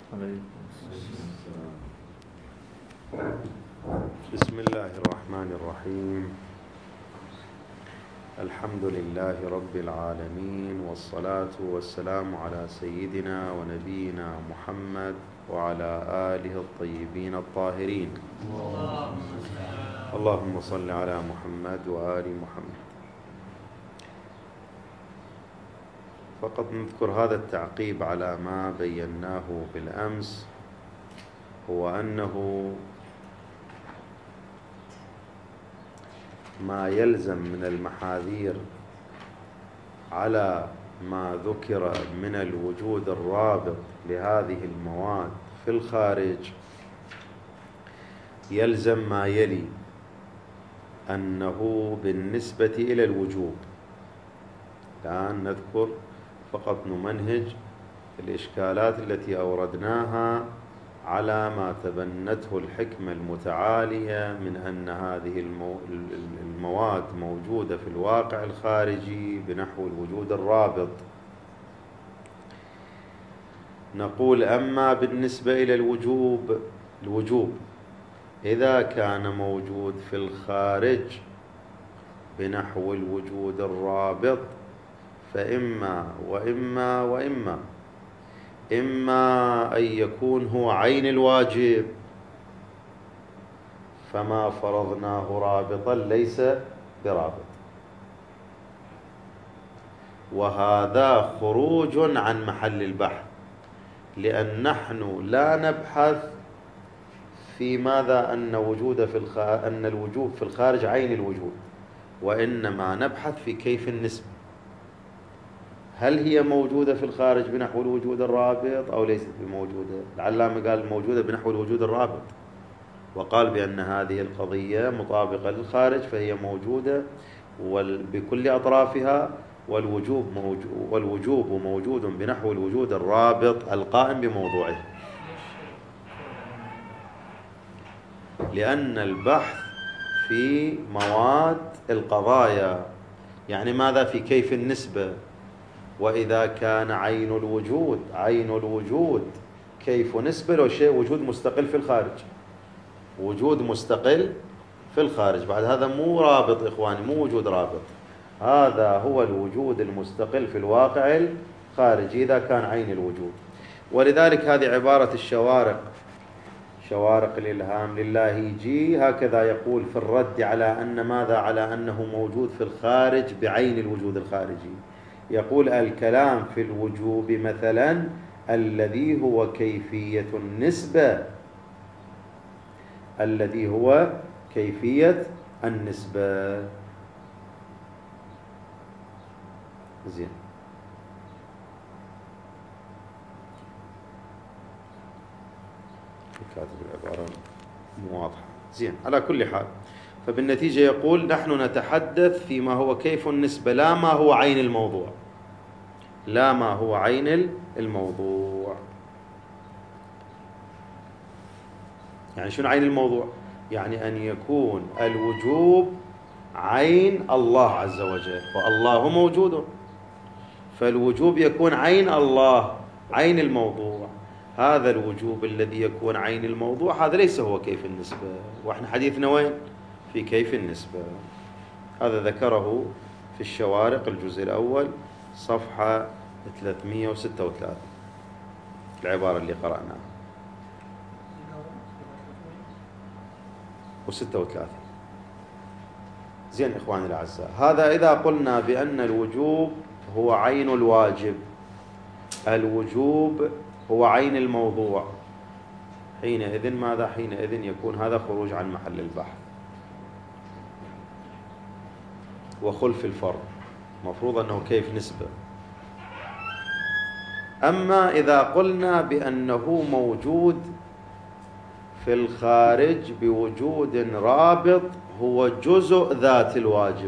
بسم الله الرحمن الرحيم. الحمد لله رب العالمين، والصلاة والسلام على سيدنا ونبينا محمد وعلى آله الطيبين الطاهرين. اللهم صل على محمد وآل محمد. فقط نذكر هذا التعقيب على ما بيناه بالأمس، هو أنه ما يلزم من المحاذير على ما ذكر من الوجود الرابط لهذه المواد في الخارج، يلزم ما يلي: أنه بالنسبة إلى الوجوب، الآن نذكر فقط نمنهج الإشكالات التي أوردناها على ما تبنته الحكمة المتعالية من أن هذه المواد موجودة في الواقع الخارجي بنحو الوجود الرابط. نقول: أما بالنسبة إلى الوجوب إذا كان موجود في الخارج بنحو الوجود الرابط فإما وإما إما أن يكون هو عين الواجب، فما فرضناه رابطا ليس برابط، وهذا خروج عن محل البحث، لأن نحن لا نبحث في ماذا أن الوجوب في الخارج عين الوجود، وإنما نبحث في كيف النسبة، هل هي موجودة في الخارج بنحو الوجود الرابط أو ليست بموجودة. العلامة قال موجودة بنحو الوجود الرابط، وقال بأن هذه القضية مطابقة للخارج فهي موجودة بكل أطرافها، والوجوب موجود بنحو الوجود الرابط القائم بموضوعه، لأن البحث في مواد القضايا يعني ماذا؟ في كيف النسبة. وإذا كان عين الوجود كيف نسبة له شيء وجود مستقل في الخارج، وجود مستقل في الخارج، بعد هذا مو رابط إخواني، مو وجود رابط، هذا هو الوجود المستقل في الواقع الخارجي إذا كان عين الوجود. ولذلك هذه عبارة شوارق الإلهام للاهيجي هكذا يقول في الرد على أن ماذا؟ على أنه موجود في الخارج بعين الوجود الخارجي. يقول: الكلام في الوجوب مثلا الذي هو كيفية النسبة، زين. كاتب العبارة مو واضحة. زين، على كل حال، فبالنتيجة يقول: نحن نتحدث فيما هو كيف النسبة، لا ما هو عين الموضوع. يعني شنو عين الموضوع؟ يعني أن يكون الوجوب عين الله عز وجل، والله موجود، فالوجوب يكون عين الله، عين الموضوع. هذا الوجوب الذي يكون عين الموضوع هذا ليس هو كيف النسبة، وإحنا حديثنا وين؟ في كيف النسبة. هذا ذكره في الشوارق الجزء الأول صفحة 336، العبارة اللي قرأناها، و36. زين إخواني الأعزاء، هذا إذا قلنا بأن الوجوب هو عين الواجب، الوجوب هو عين الموضوع، حينئذ ماذا؟ حينئذ يكون هذا خروج عن محل البحث وخلف الفرض، مفروض أنه كيف نسبة. أما إذا قلنا بأنه موجود في الخارج بوجود رابط هو جزء ذات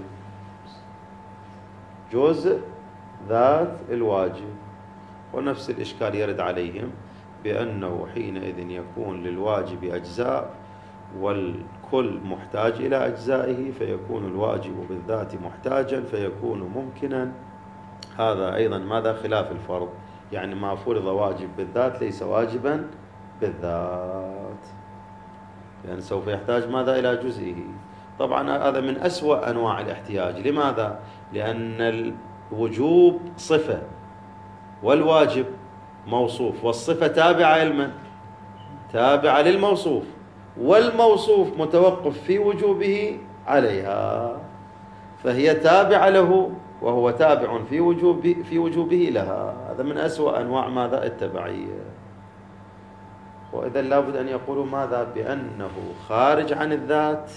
الواجب، ونفس الإشكال يرد عليهم بأنه حينئذ يكون للواجب أجزاء والكل محتاج إلى أجزائه، فيكون الواجب بالذات محتاجا فيكون ممكنا. هذا أيضا ماذا؟ خلاف الفرض، يعني ما فرض واجب بالذات ليس واجبا بالذات، لأن سوف يحتاج ماذا إلى جزئه. طبعا هذا من أسوأ أنواع الاحتياج. لماذا؟ لأن الوجوب صفة والواجب موصوف، والصفة تابعة لمن؟ تابعة للموصوف، والموصوف متوقف في وجوبه عليها، فهي تابعة له وهو تابع في وجوبه لها. هذا من أسوأ أنواع ماذا؟ التبعية. وإذا لابد أن يقولوا ماذا؟ بأنه خارج عن الذات،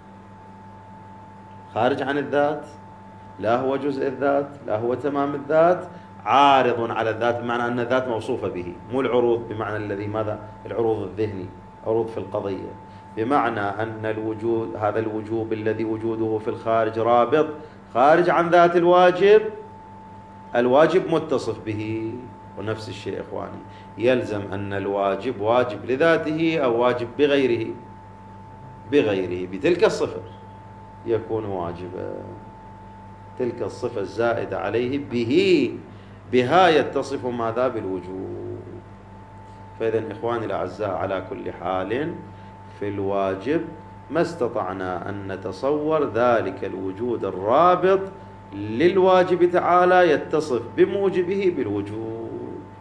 خارج عن الذات، لا هو جزء الذات، لا هو تمام الذات، عارض على الذات، بمعنى أن الذات موصوفة به، مو العروض بمعنى الذي ماذا؟ العروض الذهني، عروض في القضية، بمعنى أن الوجود، هذا الوجوب الذي وجوده في الخارج رابط، خارج عن ذات الواجب، الواجب متصف به. ونفس الشيء إخواني، يلزم أن الواجب واجب لذاته أو واجب بغيره، بغيره بتلك الصفة يكون واجبا، تلك الصفة الزائدة عليه به، بها يتصف ماذا؟ بالوجوب. فإذا إخواني الأعزاء، على كل حال في الواجب ما استطعنا أن نتصور ذلك الوجود الرابط للواجب تعالى يتصف بموجبه بالوجوب.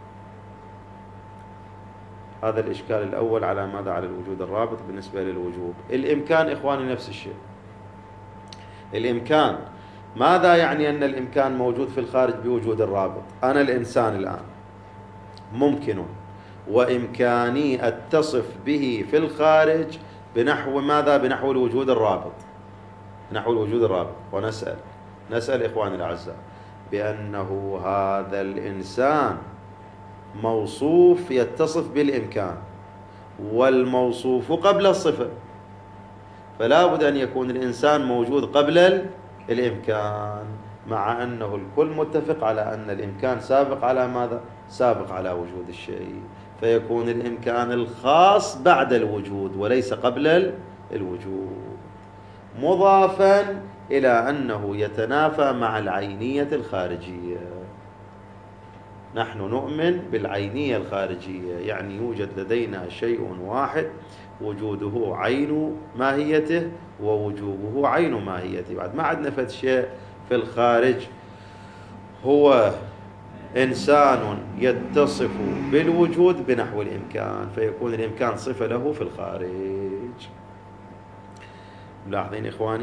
هذا الإشكال الأول على ماذا؟ على الوجود الرابط بالنسبة للوجوب. الإمكان إخواني نفس الشيء. الإمكان ماذا يعني؟ أن الإمكان موجود في الخارج بوجود الرابط. أنا الإنسان الآن ممكن وإمكاني أتصف به في الخارج بنحو ماذا؟ بنحو الوجود الرابط، نحو الوجود الرابط. نسأل إخواني الأعزاء بأنه هذا الإنسان موصوف يتصف بالإمكان، والموصوف قبل الصفة، فلا بد أن يكون الإنسان موجود قبل الإمكان، مع أنه الكل متفق على أن الإمكان سابق على ماذا؟ سابق على وجود الشيء، فيكون الإمكان الخاص بعد الوجود وليس قبل الوجود، مضافا إلى أنه يتنافى مع العينية الخارجية. نحن نؤمن بالعينية الخارجية، يعني يوجد لدينا شيء واحد وجوده عين ماهيته ووجوبه عين ماهيته، بعد ما عندنا فد شيء في الخارج هو إنسان يتصف بالوجود بنحو الإمكان، فيكون الإمكان صفة له في الخارج. ملاحظين إخواني؟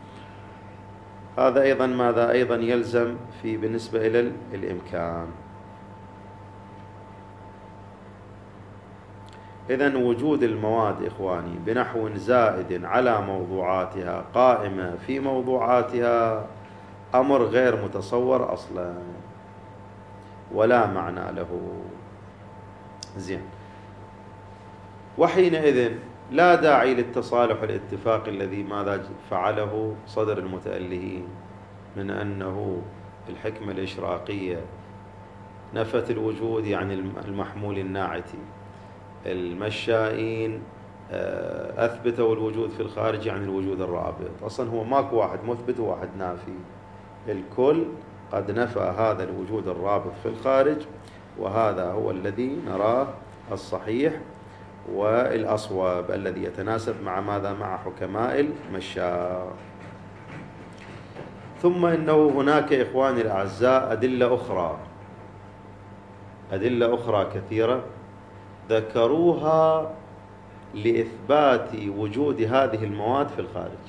هذا أيضا ماذا؟ أيضا يلزم في بالنسبة إلى الإمكان. إذن وجود المواد إخواني بنحو زائد على موضوعاتها قائمة في موضوعاتها أمر غير متصور أصلا ولا معنى له. زين، وحينئذ لا داعي للتصالح والاتفاق الذي ماذا فعله صدر المتألهين من أنه الحكمة الإشراقية نفت الوجود، يعني المحمول الناعتي، المشائين أثبتوا الوجود في الخارج، يعني الوجود الرابط. أصلا هو ماكو واحد مثبت وواحد نافي، الكل قد نفى هذا الوجود الرابط في الخارج، وهذا هو الذي نراه الصحيح والأصوب الذي يتناسب مع ماذا؟ مع حكماء المشاء. ثم إنه هناك إخواني الأعزاء أدلة أخرى كثيرة ذكروها لإثبات وجود هذه المواد في الخارج.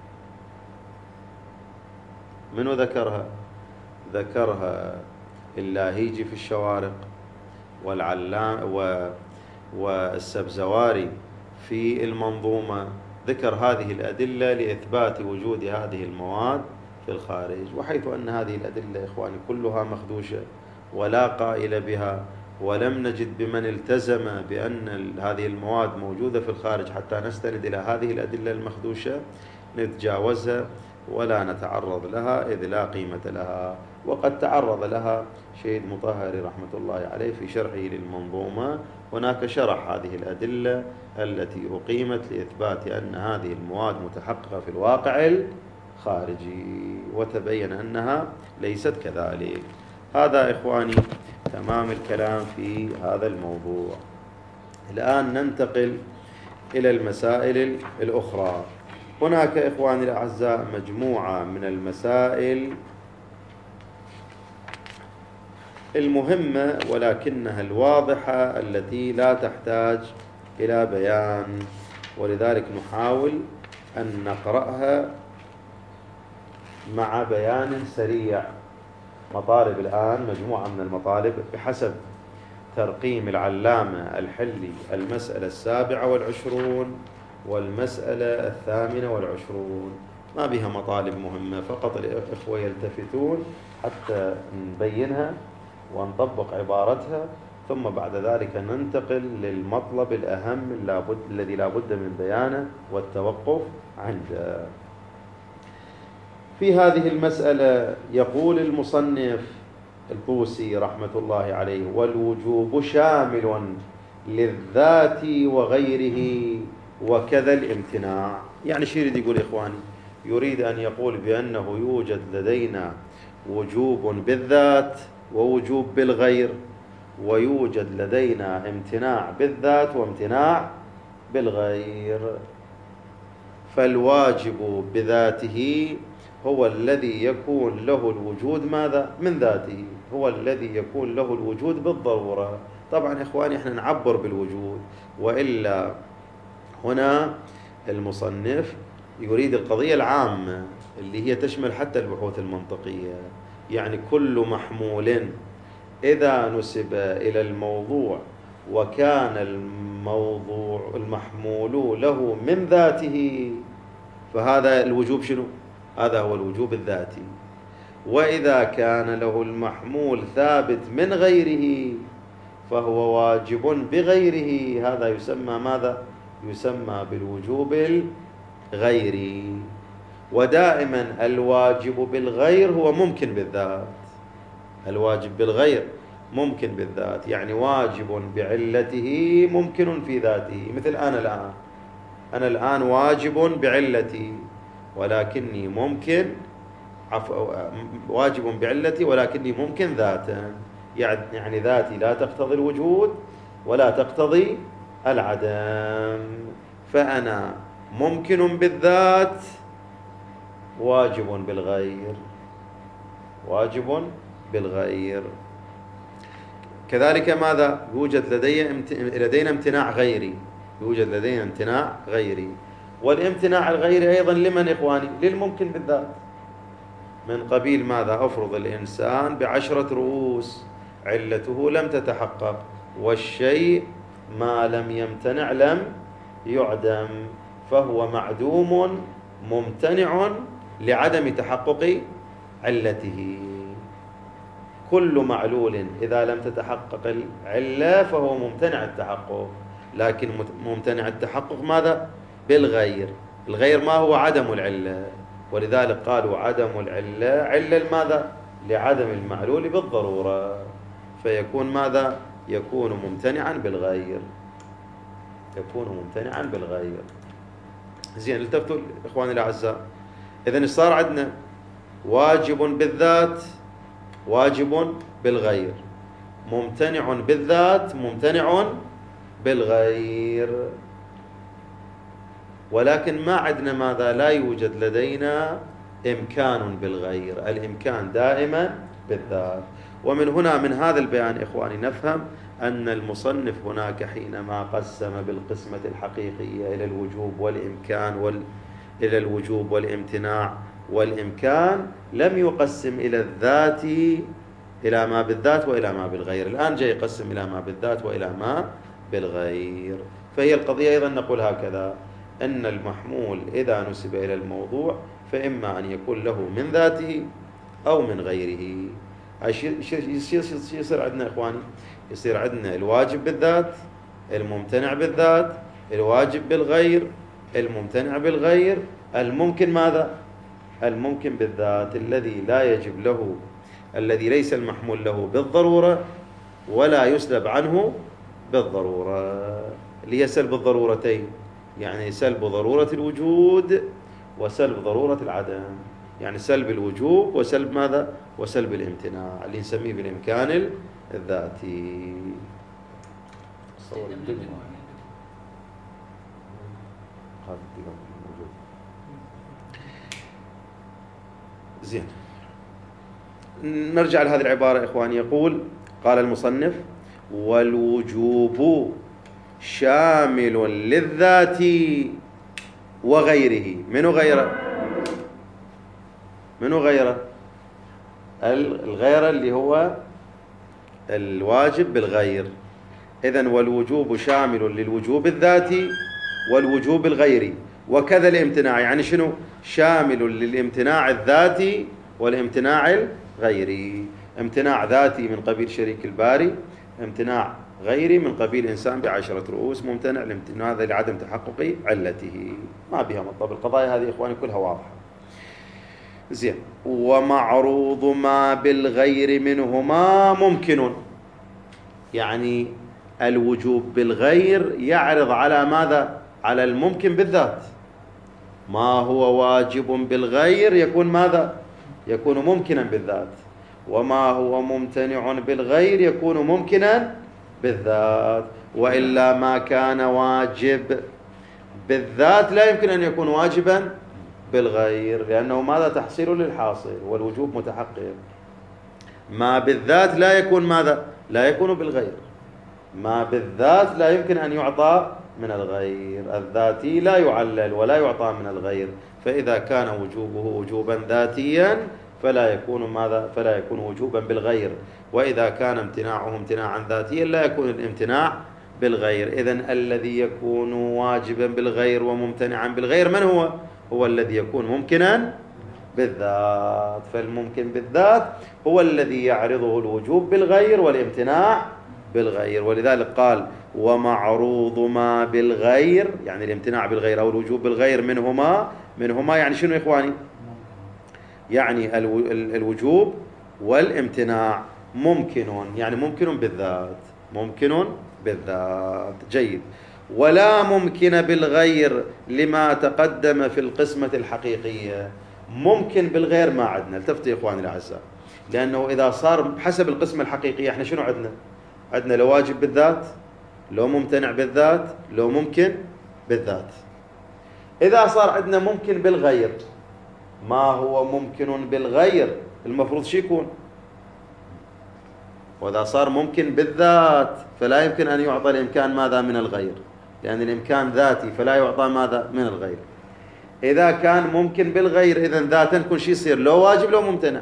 منو ذكرها؟ ذكرها اللاهيجي في الشوارق، والعلام والسبزواري في المنظومة، ذكر هذه الأدلة لإثبات وجود هذه المواد في الخارج. وحيث أن هذه الأدلة إخواني كلها مخدوشة ولا قائل بها، ولم نجد بمن التزم بأن هذه المواد موجودة في الخارج حتى نستند إلى هذه الأدلة المخدوشة، نتجاوزها ولا نتعرض لها، إذ لا قيمة لها. وقد تعرض لها شهيد مطهري رحمة الله عليه في شرحه للمنظومة، هناك شرح هذه الأدلة التي أقيمت لإثبات أن هذه المواد متحققة في الواقع الخارجي، وتبين أنها ليست كذلك. هذا إخواني تمام الكلام في هذا الموضوع. الآن ننتقل إلى المسائل الأخرى. هناك إخواني الأعزاء مجموعة من المسائل المهمة ولكنها الواضحة التي لا تحتاج إلى بيان، ولذلك نحاول أن نقرأها مع بيان سريع. مطالب الآن مجموعة من المطالب بحسب ترقيم العلامة الحلي: المسألة 27 والمسألة 28. ما بها مطالب مهمة، فقط الإخوة يلتفتون حتى نبينها ونطبق عبارتها، ثم بعد ذلك ننتقل للمطلب الأهم الذي لا بد من بيانه والتوقف عنده. في هذه المسألة يقول المصنف الطوسي رحمة الله عليه: والوجوب شامل للذات وغيره وكذا الامتناع. يعني شو يريد يقول إخواني؟ يريد أن يقول بأنه يوجد لدينا وجوب بالذات ووجوب بالغير، ويوجد لدينا امتناع بالذات وامتناع بالغير. فالواجب بذاته هو الذي يكون له الوجود ماذا؟ من ذاته، هو الذي يكون له الوجود بالضرورة. طبعا إخواني احنا نعبر بالوجود، وإلا هنا المصنف يريد القضية العامة اللي هي تشمل حتى البحوث المنطقية. يعني كل محمول إذا نسب إلى الموضوع وكان المحمول له من ذاته فهذا الوجوب شنو؟ هذا هو الوجوب الذاتي. وإذا كان له المحمول ثابت من غيره فهو واجب بغيره، هذا يسمى ماذا؟ يسمى بالوجوب الغيري. ودائما الواجب بالغير هو ممكن بالذات. الواجب بالغير ممكن بالذات، يعني واجب بعلته ممكن في ذاته. مثل أنا الآن واجب بعلتي ولكني ممكن واجب بعلتي ولكني ممكن ذاتا. يعني ذاتي لا تقتضي الوجود ولا تقتضي العدم، فأنا ممكن بالذات واجب بالغير، واجب بالغير. كذلك ماذا؟ يوجد لدينا امتناع غيري، يوجد لدينا امتناع غيري. والامتناع الغيري أيضا لمن إخواني؟ للممكن بالذات. من قبيل ماذا؟ أفرض الإنسان ب10 رؤوس، علته لم تتحقق، والشيء ما لم يمتنع لم يعدم، فهو معدوم ممتنع لعدم تحقق علته. كل معلول إذا لم تتحقق العلة فهو ممتنع التحقق، لكن ممتنع التحقق ماذا؟ بالغير. الغير ما هو؟ عدم العلة، ولذلك قالوا عدم العلة علة ماذا؟ لعدم المعلول بالضرورة، فيكون ماذا؟ يكون ممتنعا بالغير، يكون ممتنعا بالغير. زين، التفتوا إخواني الأعزاء. إذن صار عندنا واجب بالذات، واجب بالغير، ممتنع بالذات، ممتنع بالغير. ولكن ما عندنا ماذا؟ لا يوجد لدينا إمكان بالغير، الإمكان دائما بالذات. ومن هنا من هذا البيان إخواني نفهم أن المصنف هناك حينما قسم بالقسمة الحقيقية إلى الوجوب والإمكان إلى الوجوب والامتناع والإمكان، لم يقسم إلى الذات، إلى ما بالذات وإلى ما بالغير. الآن جاي يقسم إلى ما بالذات وإلى ما بالغير. فهي القضية أيضا نقول هكذا: أن المحمول إذا نسب إلى الموضوع فإما أن يكون له من ذاته أو من غيره. يصير عندنا إخواني؟ يصير عندنا الواجب بالذات، الممتنع بالذات، الواجب بالغير، الممتنع بالغير، الممكن ماذا؟ الممكن بالذات، الذي لا يجب له، الذي ليس المحمول له بالضرورة ولا يسلب عنه بالضرورة، اللي هي سلب الضرورتين، يعني سلب ضرورة الوجود وسلب ضرورة العدم. يعني سلب الوجوب وسلب ماذا؟ وسلب الامتناع، اللي نسميه بالإمكان الذاتي. زين، نرجع لهذه العبارة إخواني. يقول قال المصنف: والوجوب شامل للذات وغيره. منو غيره؟ منو غيره؟ الغير اللي هو الواجب بالغير. إذن والوجوب شامل للوجوب الذاتي والوجوب الغيري، وكذا الامتناع. يعني شنو؟ شامل للامتناع الذاتي والامتناع الغيري. امتناع ذاتي من قبيل شريك الباري، امتناع غيري من قبيل إنسان ب10 رؤوس ممتنع، الامتناع هذا لعدم تحقق علته. ما بها مطلب، القضايا هذه إخواني كلها واضحة. زين. ومعروض ما بالغير منهما ممكن. يعني الوجوب بالغير يعرض على ماذا؟ على الممكن بالذات. ما هو واجب بالغير يكون ماذا؟ يكون ممكنا بالذات. وما هو ممتنع بالغير يكون ممكنا بالذات. وإلا ما كان واجب بالذات لا يمكن أن يكون واجبا بالغير، لأنه ماذا؟ تحصيل للحاصل، والوجوب متحقق. ما بالذات لا يكون ماذا؟ لا يكون بالغير. ما بالذات لا يمكن أن يعطى من الغير. الذاتي لا يعلل ولا يعطى من الغير. فإذا كان وجوبه وجوبا ذاتيا فلا يكون ماذا؟ فلا يكون وجوبا بالغير. وإذا كان امتناعه امتناعا ذاتيا لا يكون الامتناع بالغير. إذن الذي يكون واجبا بالغير وممتنعا بالغير من هو؟ هو الذي يكون ممكنا بالذات. فالممكن بالذات هو الذي يعرضه الوجوب بالغير والامتناع بالغير. ولذلك قال: ومعروض ما بالغير، يعني الامتناع بالغير أو الوجوب بالغير منهما يعني شنو يا إخواني؟ يعني الوجوب والامتناع ممكن، يعني ممكن بالذات. ممكن بالذات. جيد. ولا ممكن بالغير لما تقدم في القسمة الحقيقية. ممكن بالغير ما عندنا، التفتوا يا إخواني الأعزاء، لأنه إذا صار بحسب القسمة الحقيقية احنا شنو عندنا؟ عندنا لو واجب بالذات، لو ممتنع بالذات، لو ممكن بالذات. إذا صار عندنا ممكن بالغير، ما هو ممكن بالغير المفروض شو يكون؟ وإذا صار ممكن بالذات فلا يمكن أن يعطى الإمكان ماذا؟ من الغير، لأن الإمكان ذاتي فلا يعطى ماذا؟ من الغير. إذا كان ممكن بالغير إذن ذاتا كل شيء يصير لو واجب لو ممتنع.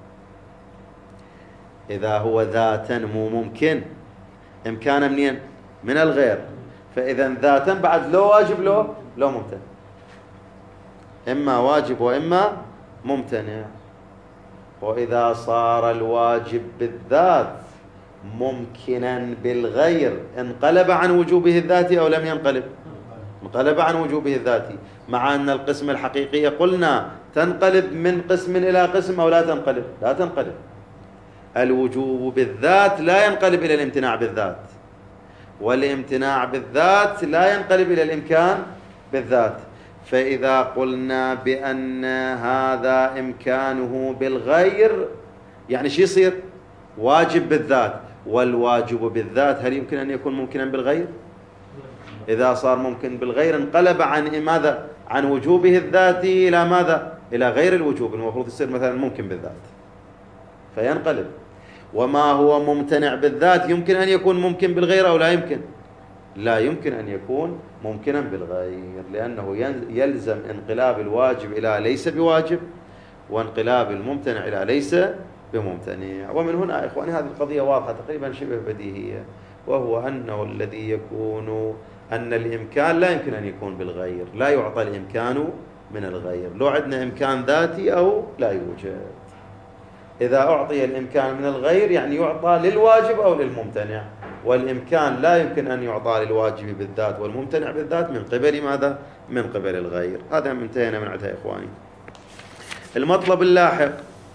إذا هو ذاتا مو ممكن، إمكانه منين؟ من الغير. فإذا ذاتا بعد لو واجب لو ممتنع، إما واجب وإما ممتنع. وإذا صار الواجب بالذات ممكنا بالغير انقلب عن وجوبه الذاتي أو لم ينقلب؟ انقلب عن وجوبه الذاتي، مع أن القسم الحقيقية قلنا تنقلب من قسم إلى قسم أو لا تنقلب؟ لا تنقلب. الوجوب بالذات لا ينقلب إلى الامتناع بالذات، والامتناع بالذات لا ينقلب إلى الإمكان بالذات. فإذا قلنا بأن هذا إمكانه بالغير يعني شو يصير؟ واجب بالذات. والواجب بالذات هل يمكن أن يكون ممكنا بالغير؟ إذا صار ممكن بالغير انقلب عن ماذا؟ عن وجوبه الذاتي إلى ماذا؟ إلى غير الوجوب. المفروض يصير مثلا ممكن بالذات فينقلب. وما هو ممتنع بالذات يمكن أن يكون ممكن بالغير أو لا يمكن؟ لا يمكن أن يكون ممكنا بالغير، لأنه يلزم انقلاب الواجب إلى ليس بواجب، وانقلاب الممتنع إلى ليس بممتنع. ومن هنا إخواني هذه القضية واضحة تقريبا شبه بديهية، وهو أنه الذي يكون أن الإمكان لا يمكن أن يكون بالغير، لا يعطى الإمكان من الغير، لو عندنا إمكان ذاتي أو لا يوجد. إذا أعطي الإمكان من الغير يعني يعطى للواجب أو للممتنع، والإمكان لا يمكن أن يعطى للواجب بالذات والممتنع بالذات من قبل ماذا؟ من قبل الغير. هذا انتهينا من عندها يا إخواني. المطلب اللاحق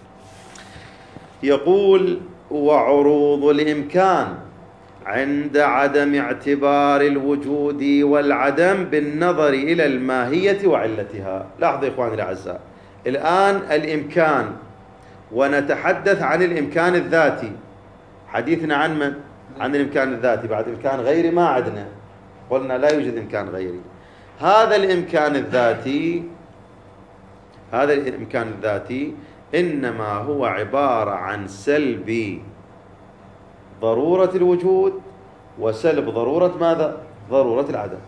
يقول: وعروض الإمكان عند عدم اعتبار الوجود والعدم بالنظر إلى الماهية وعلتها. لاحظوا يا إخواني الأعزاء، الآن الإمكان ونتحدث عن الإمكان الذاتي، حديثنا عن من؟ عن الإمكان الذاتي. بعد إمكان غيري ما عندنا، قلنا لا يوجد إمكان غيري. هذا الإمكان الذاتي إنما هو عبارة عن سلب ضرورة الوجود وسلب ضرورة ماذا؟ ضرورة العدم.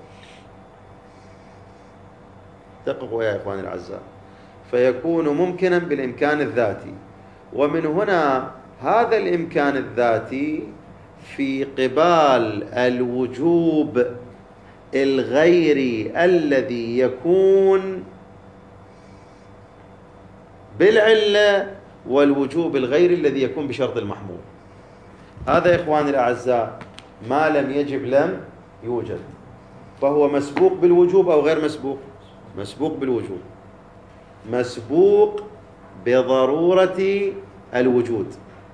دققوا يا إخواني الأعزاء. فيكون ممكنا بالإمكان الذاتي، ومن هنا هذا الإمكان الذاتي في قبال الوجوب الغيري الذي يكون بالعلة، والوجوب الغيري الذي يكون بشرط المحمول. هذا يا إخواني الأعزاء ما لم يجب لم يوجد، فهو مسبوق بالوجوب أو غير مسبوق؟ مسبوق بالوجوب، مسبوق بضرورة الوجود.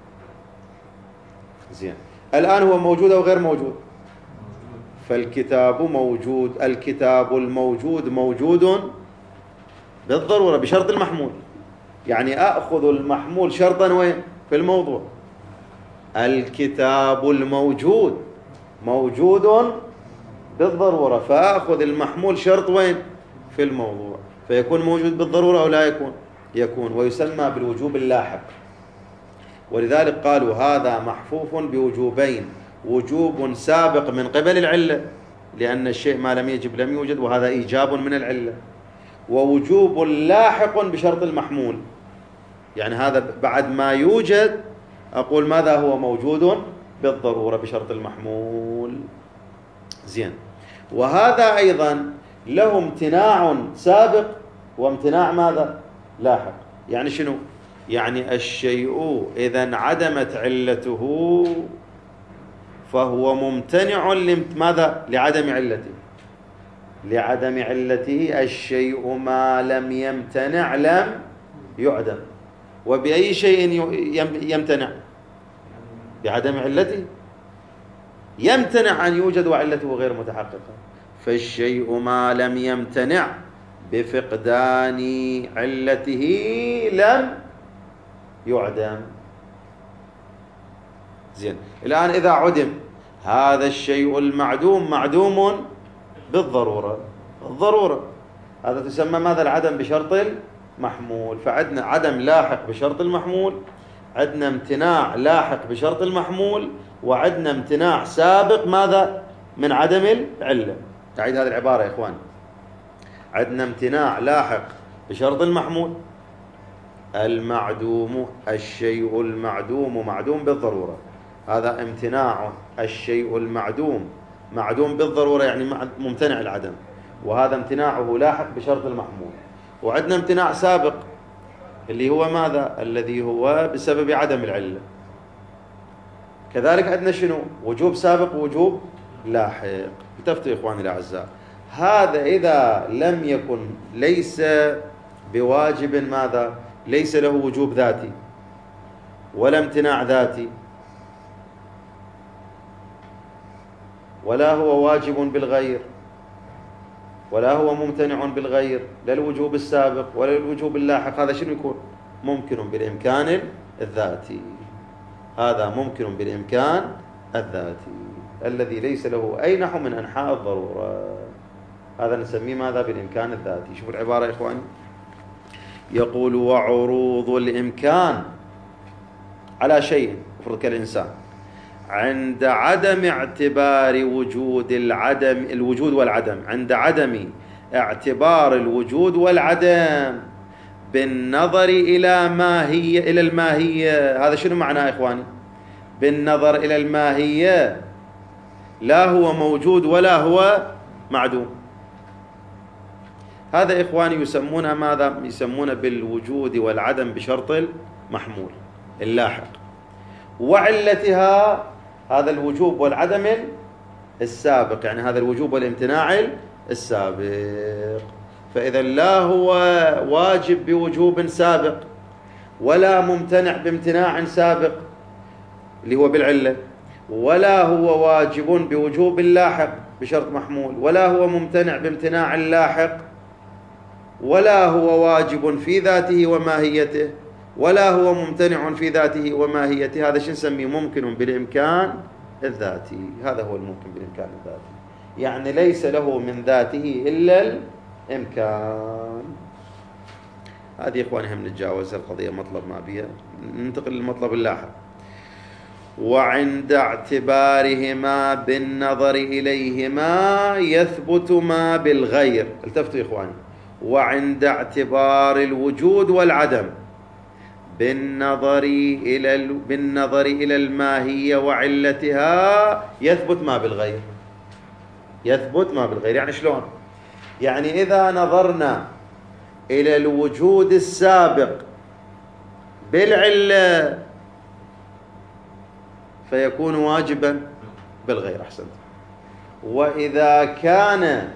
زين، الآن هو موجود أو غير موجود؟ فالكتاب موجود، الكتاب الموجود موجود بالضرورة بشرط المحمول. يعني أخذ المحمول شرطا وين؟ في الموضوع. الكتاب الموجود موجود بالضرورة، فأخذ المحمول شرط وين؟ في الموضوع، فيكون موجود بالضرورة أو لا يكون؟ يكون، ويسمى بالوجوب اللاحق. ولذلك قالوا هذا محفوف بوجوبين: وجوب سابق من قبل العلة لأن الشيء ما لم يجب لم يوجد، وهذا إيجاب من العلة، ووجوب لاحق بشرط المحمول. يعني هذا بعد ما يوجد أقول ماذا هو موجود بالضرورة بشرط المحمول. زين، وهذا أيضا له امتناع سابق وامتناع ماذا؟ لاحق. يعني شنو؟ يعني الشيء إذا انعدمت علته فهو ممتنع ماذا؟ لعدم علته. لعدم علته الشيء ما لم يمتنع لم يعدم. وبأي شيء يمتنع؟ بعدم علته. يمتنع أن يوجد وعلته غير متحققة. فالشيء ما لم يمتنع بفقدان علته لم يعدم. زين، الآن إذا عدم هذا الشيء المعدوم معدوم بالضرورة. الضرورة هذا تسمى ماذا؟ العدم بشرط المحمول. فعندنا عدم لاحق بشرط المحمول، عندنا امتناع لاحق بشرط المحمول، وعندنا امتناع سابق ماذا؟ من عدم العلة. أعيد هذه العبارة يا إخوان. عندنا امتناع لاحق بشرط المحمول، المعدوم، الشيء المعدوم معدوم بالضرورة، هذا امتناع الشيء المعدوم معدوم بالضرورة يعني ممتنع العدم، وهذا امتناعه لاحق بشرط المحمول. وعندنا امتناع سابق اللي هو ماذا؟ الذي هو بسبب عدم العلة. كذلك عندنا شنو؟ وجوب سابق ووجوب لاحق. التفتوا يا إخواني الأعزاء، هذا إذا لم يكن ليس بواجب ماذا؟ ليس له وجوب ذاتي ولا امتناع ذاتي، ولا هو واجب بالغير، ولا هو ممتنع بالغير، لا الوجوب السابق ولا الوجوب اللاحق. هذا شنو يكون؟ ممكن بالإمكان الذاتي. هذا ممكن بالإمكان الذاتي الذي ليس له أي نحو من أنحاء الضرورة. هذا نسميه ماذا؟ بالإمكان الذاتي. شوفوا العبارة يا إخواني، يقول: وعروض الإمكان على شيء افرض كالإنسان عند عدم اعتبار وجود الوجود والعدم، عند عدم اعتبار الوجود والعدم بالنظر إلى الماهية. هذا شنو معناه يا إخواني؟ بالنظر إلى الماهية لا هو موجود ولا هو معدوم. هذا إخواني يسمونه ماذا؟ يسمونه بالوجود والعدم بشرط المحمول اللاحق، وعلتها هذا الوجوب والعدم السابق، يعني هذا الوجوب والامتناع السابق. فإذا لا هو واجب بوجوب سابق ولا ممتنع بامتناع سابق اللي هو بالعلة، ولا هو واجب بوجوب لاحق بشرط محمول، ولا هو ممتنع بامتناع لاحق، ولا هو واجب في ذاته وماهيته، ولا هو ممتنع في ذاته وماهيته. هذا شو نسميه؟ ممكن بالإمكان الذاتي. هذا هو الممكن بالإمكان الذاتي، يعني ليس له من ذاته إلا الإمكان. هذه إخواني هم نتجاوز القضية، مطلب ما بيها، ننتقل للمطلب اللاحق. وعند اعتبارهما بالنظر إليهما يثبت ما بالغير. التفتوا يا إخواني. وعند اعتبار الوجود والعدم بالنظر إلى الماهية وعلتها يثبت ما بالغير. يثبت ما بالغير يعني شلون؟ يعني إذا نظرنا إلى الوجود السابق بالعلة فيكون واجبا بالغير. أحسنت. وإذا كان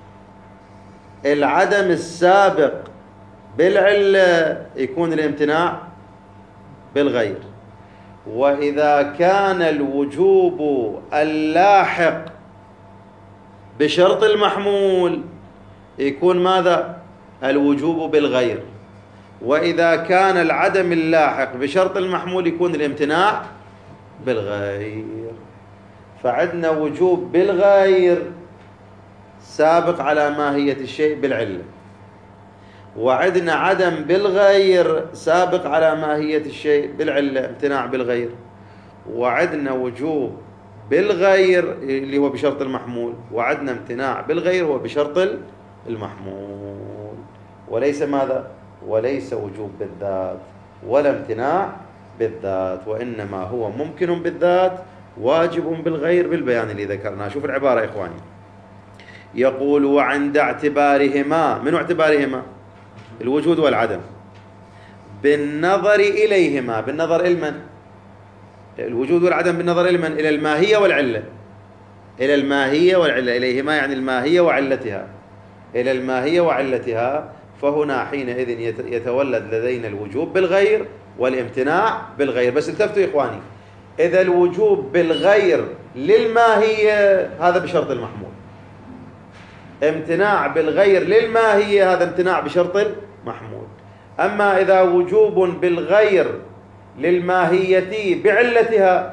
العدم السابق بالعلة يكون الامتناع بالغير. وإذا كان الوجوب اللاحق بشرط المحمول يكون ماذا؟ الوجوب بالغير. وإذا كان العدم اللاحق بشرط المحمول يكون الامتناع بالغير. فعندنا وجوب بالغير سابق على ماهية الشيء بالعلة، وعندنا عدم بالغير سابق على ماهية الشيء بالعلة امتناع بالغير، وعندنا وجوب بالغير اللي هو بشرط المحمول، وعندنا امتناع بالغير هو بشرط المحمول. وليس ماذا؟ وليس وجوب بالذات ولا امتناع بالذات، وإنما هو ممكن بالذات واجب بالغير بالبيان اللي ذكرناه. شوف العبارة يا إخواني، يقول وعند اعتبارهما. من اعتبارهما؟ الوجود والعدم. بالنظر إليهما. بالنظر إلى من؟ الوجود والعدم بالنظر إلى من؟ إلى الماهية والعلة. إلى الماهية والعلة. إليهما يعني الماهية وعلتها. إلى الماهية وعلتها. فهنا حينئذ يتولد لدينا الوجوب بالغير والامتناع بالغير. بس التفتوا يا إخواني، إذا الوجوب بالغير للماهية هذا بشرط المحمول، امتناع بالغير للماهية هذا امتناع بشرط المحمول. أما إذا وجوب بالغير للماهية بعلتها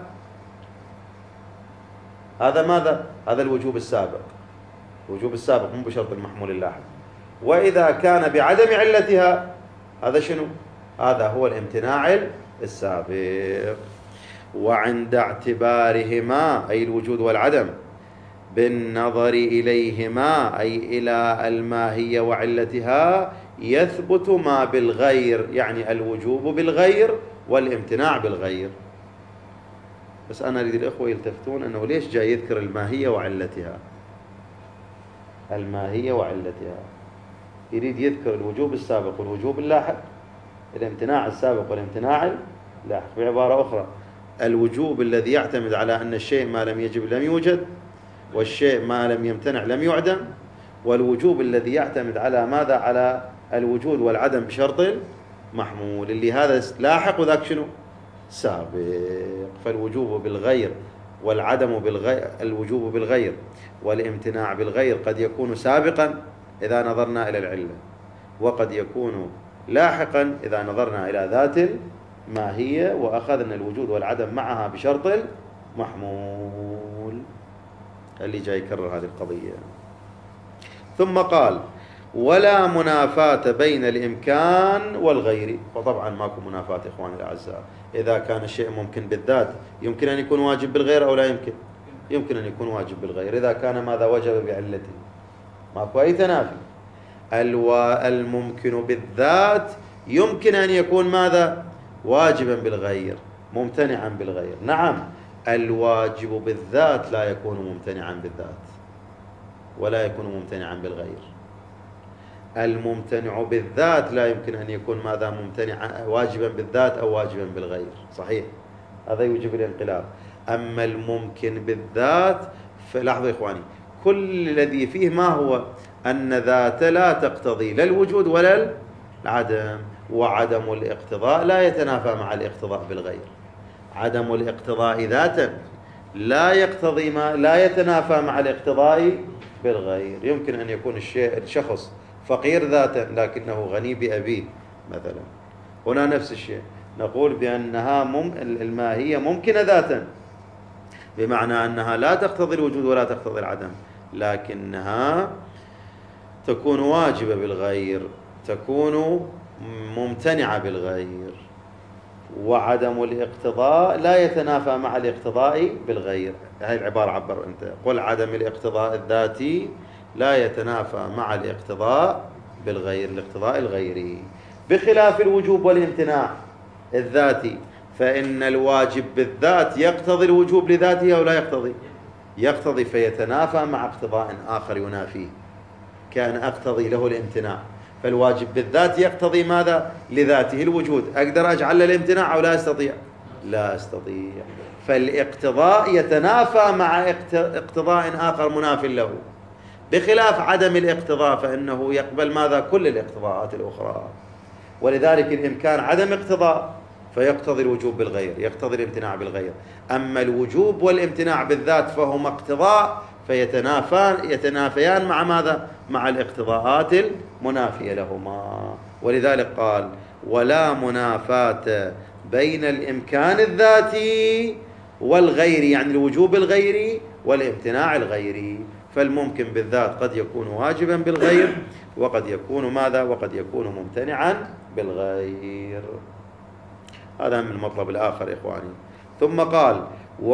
هذا ماذا؟ هذا الوجوب السابق. الوجوب السابق مو بشرط المحمول اللاحق. وإذا كان بعدم علتها هذا شنو؟ هذا هو الامتناع السابق. وعند اعتبارهما أي الوجود والعدم بالنظر إليهما أي إلى الماهية وعلتها يثبت ما بالغير، يعني الوجوب بالغير والامتناع بالغير. بس أنا أريد الأخوة يلتفتون أنه ليش جاي يذكر الماهية وعلتها. الماهية وعلتها يريد يذكر الوجوب السابق والوجوب اللاحق، الامتناع السابق والامتناع اللاحق. بعبارة أخرى، الوجوب الذي يعتمد على أن الشيء ما لم يجب لم يوجد، والشيء ما لم يمتنع لم يعدم، والوجوب الذي يعتمد على ماذا؟ على الوجود والعدم بشرط محمول، اللي هذا لاحق وذاك شنو؟ سابق. فالوجوب بالغير والعدم بالغير، الوجوب بالغير والامتناع بالغير قد يكون سابقا إذا نظرنا إلى العلة، وقد يكون لاحقا إذا نظرنا إلى ذات الماهية وأخذنا الوجود والعدم معها بشرط محمول. اللي جاي يكرر هذه القضية. ثم قال ولا منافاة بين الإمكان والغير. وطبعا ماكو منافاة إخواني الأعزاء. إذا كان الشيء ممكن بالذات يمكن أن يكون واجب بالغير أو لا يمكن؟ يمكن أن يكون واجب بالغير. إذا كان ماذا؟ وجب بعلته. ماكو أي تنافي. الممكن بالذات يمكن أن يكون ماذا؟ واجبا بالغير ممتنعا بالغير. نعم، الواجب بالذات لا يكون ممتنعا بالذات ولا يكون ممتنعا بالغير. الممتنع بالذات لا يمكن أن يكون ماذا؟ ممتنعا واجبا بالذات أو واجبا بالغير. صحيح، هذا يوجب الانقلاب. أما الممكن بالذات فلاحظوا يا إخواني، كل الذي فيه ما هو؟ أن ذات لا تقتضي لا الوجود ولا العدم، وعدم الاقتضاء لا يتنافى مع الاقتضاء بالغير. عدم الاقتضاء ذاتا لا يقتضي ما لا يتنافى مع الاقتضاء بالغير. يمكن أن يكون الشخص فقير ذاتا لكنه غني بأبيه مثلا، هنا نفس الشيء، نقول بأنها الماهية ممكنة ذاتا، بمعنى أنها لا تقتضي الوجود ولا تقتضي العدم، لكنها تكون واجبة بالغير، تكون ممتنعة بالغير، وعدم الاقتضاء لا يتنافى مع الاقتضاء بالغير. هذه العبارة عبر أنت، قل عدم الاقتضاء الذاتي لا يتنافى مع الاقتضاء بالغير، الاقتضاء الغيري، بخلاف الوجوب والامتناع الذاتي، فإن الواجب بالذات يقتضي الوجوب لذاته أو لا يقتضي؟ يقتضي، فيتنافى مع اقتضاء آخر ينافيه، كان أقتضي له الامتناع، فالواجب بالذات يقتضي ماذا؟ لذاته الوجود. أقدر أجعل له الامتناع أو لا أستطيع؟ لا أستطيع. فالاقتضاء يتنافى مع اقتضاء آخر مناف له، بخلاف عدم الاقتضاء فإنه يقبل ماذا؟ كل الاقتضاءات الأخرى. ولذلك الإمكان عدم اقتضاء فيقتضي الوجوب بالغير، يقتضي الامتناع بالغير. أما الوجوب والامتناع بالذات فهما اقتضاء، فيتنافيان مع ماذا؟ مع الاقتضاءات المنافية لهما. ولذلك قال ولا منافاة بين الإمكان الذاتي والغير، يعني الوجوب الغيري والامتناع الغيري. فالممكن بالذات قد يكون واجبا بالغير، وقد يكون ماذا؟ وقد يكون ممتنعا بالغير. هذا من المطلب الآخر يا إخواني. ثم قال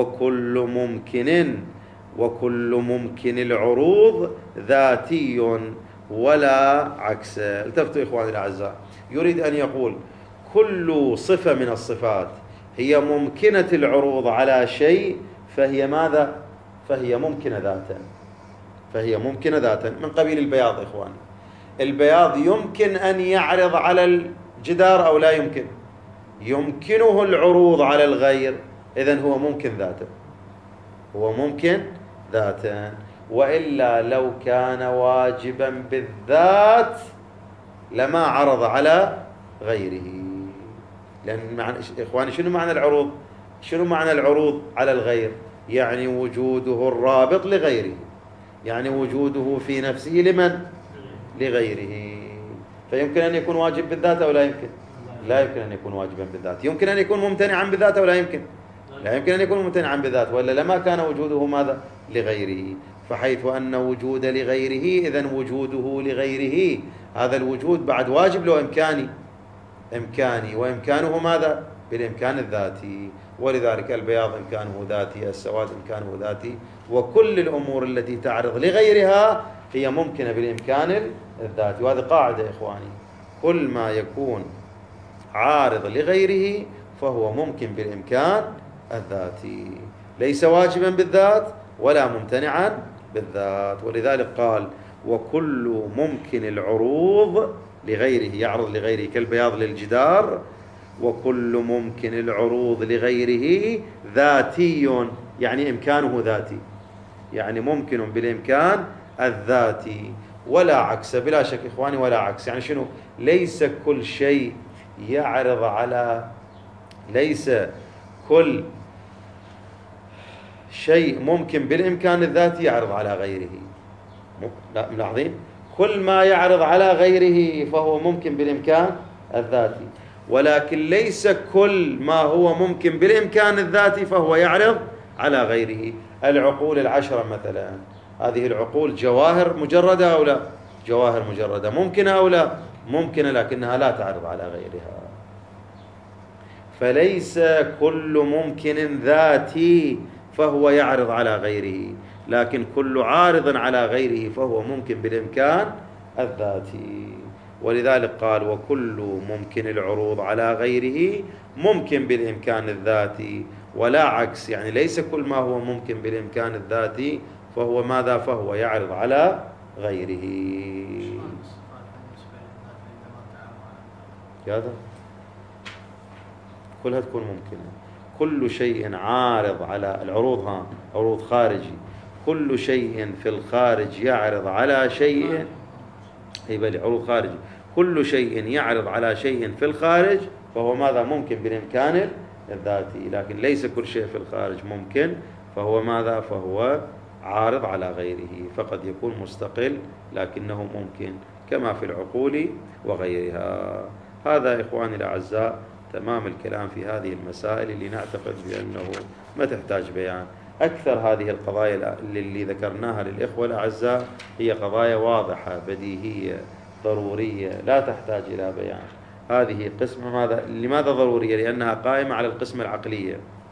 وكل ممكن العروض ذاتي ولا عكس. التفتوا إخواني الأعزاء، يريد أن يقول كل صفة من الصفات هي ممكنة العروض على شيء فهي ماذا؟ فهي ممكنة ذاتا، فهي ممكنة ذاتا. من قبيل البياض إخواني، البياض يمكن أن يعرض على الجدار أو لا يمكن؟ يمكنه العروض على الغير، إذن هو ممكن ذاتا، هو ممكن ذاتا. وإلا لو كان واجبا بالذات لما عرض على غيره. لأن إخواني شنو معنى العروض؟ شنو معنى العروض على الغير؟ يعني وجوده الرابط لغيره، يعني وجوده في نفسه لمن؟ لغيره. فيمكن أن يكون واجب بالذات أو لا يمكن؟ لا يمكن أن يكون واجبا بالذات. يمكن أن يكون ممتنعا بالذات أو لا يمكن؟ لا يمكن أن يكون ممتنعا بالذات، ولا لما كان وجوده ماذا؟ لغيره. فحيث أن وجود لغيره إذن وجوده لغيره هذا الوجود بعد واجب له إمكاني، وإمكانه ماذا؟ بالإمكان الذاتي. ولذلك البياض إمكانه ذاتي، السواد إمكانه ذاتي، وكل الأمور التي تعرض لغيرها هي ممكنة بالإمكان الذاتي. وهذه قاعدة يا إخواني، كل ما يكون عارض لغيره فهو ممكن بالإمكان الذاتي، ليس واجبا بالذات ولا ممتنعا بالذات. ولذلك قال وكل ممكن العروض لغيره، يعرض لغيره كالبياض للجدار. وكل ممكن العروض لغيره ذاتي، يعني إمكانه ذاتي، يعني ممكن بالإمكان الذاتي ولا عكس. بلا شك إخواني ولا عكس، يعني شنو؟ ليس كل شيء يعرض على، ليس كل شيء ممكن بالإمكان الذاتي يعرض على غيره. لا ملاحظين؟ كل ما يعرض على غيره فهو ممكن بالإمكان الذاتي، ولكن ليس كل ما هو ممكن بالإمكان الذاتي فهو يعرض على غيره. العقول العشرة مثلا، هذه العقول جواهر مجردة أو لا؟ جواهر مجردة، ممكنة أو لا؟ ممكنة، لكنها لا تعرض على غيرها. فليس كل ممكن ذاتي فهو يعرض على غيره، لكن كل عارض على غيره فهو ممكن بالإمكان الذاتي. ولذلك قال وكل ممكن العروض على غيره ممكن بالإمكان الذاتي ولا عكس، يعني ليس كل ما هو ممكن بالإمكان الذاتي فهو ماذا؟ فهو يعرض على غيره. هذا كلها تكون ممكنة. كل شيء عارض على العروض، عروض خارجي، كل شيء في الخارج يعرض على شيء، بل عروض خارجي، كل شيء يعرض على شيء في الخارج فهو ماذا؟ ممكن بالإمكان الذاتي. لكن ليس كل شيء في الخارج ممكن، فهو ماذا؟ فهو عارض على غيره، فقد يكون مستقل لكنه ممكن كما في العقول وغيرها. هذا إخواني الأعزاء تمام الكلام في هذه المسائل اللي نعتقد بأنه ما تحتاج بيان. أكثر هذه القضايا اللي ذكرناها للإخوة الأعزاء هي قضايا واضحة بديهية ضرورية لا تحتاج إلى بيان. هذه قسمة لماذا ضرورية؟ لأنها قائمة على القسمة العقلية،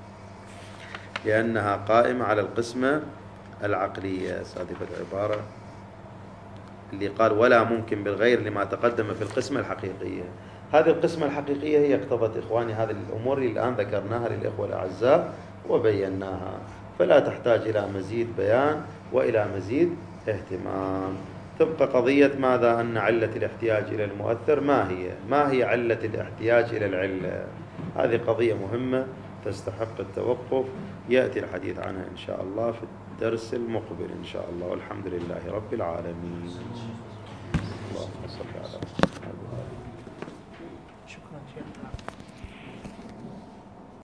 لأنها قائمة على القسمة العقلية. سادفة العبارة اللي قال ولا ممكن بالغير لما تقدم في القسمة الحقيقية. هذه القسمة الحقيقية هي اقتضت إخواني هذه الأمور اللي الآن ذكرناها للإخوة الأعزاء وبيناها، فلا تحتاج إلى مزيد بيان وإلى مزيد اهتمام. تبقى قضية ماذا أن علة الاحتياج إلى المؤثر ما هي علة الاحتياج إلى العلة؟ هذه قضية مهمة تستحق التوقف، يأتي الحديث عنها إن شاء الله في الدرس المقبل إن شاء الله، والحمد لله رب العالمين. اللهم صل على